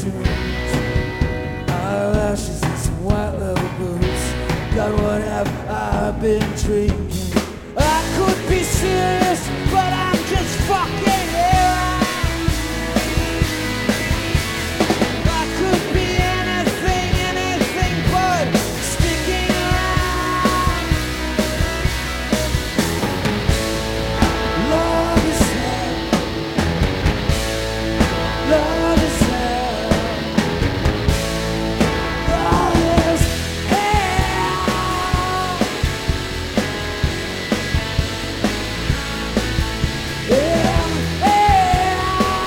dreams. Eyelashes and some white leather boots. God, what have I been drinking? I could be serious, but I'm just fucking here. I could be anything, anything but sticking around. Love is hell. Love is hell. Love is hell. Yeah, hell.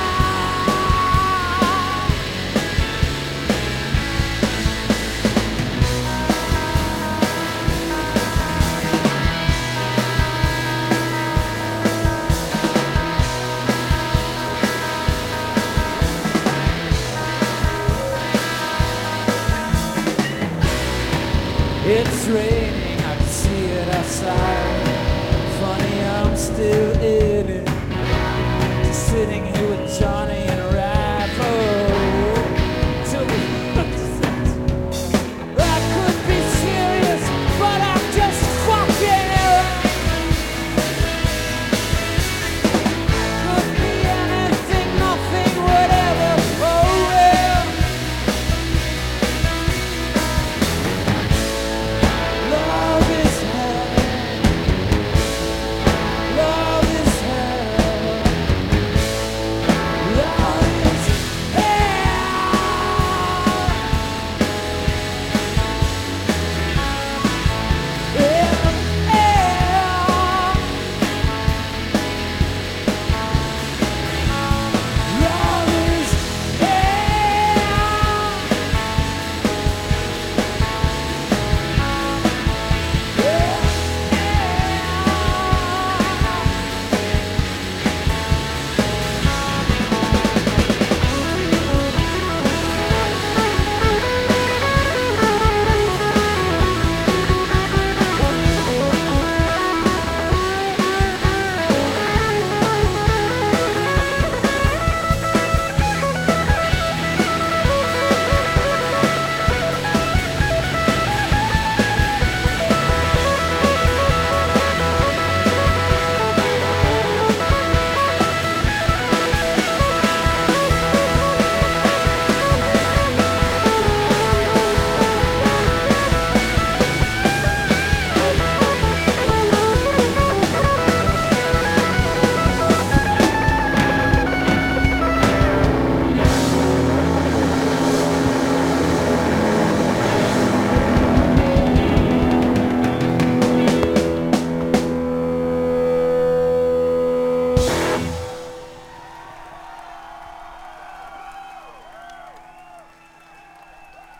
It's raining, I can see it outside. Funny, I'm still in it. Just sitting here with Johnny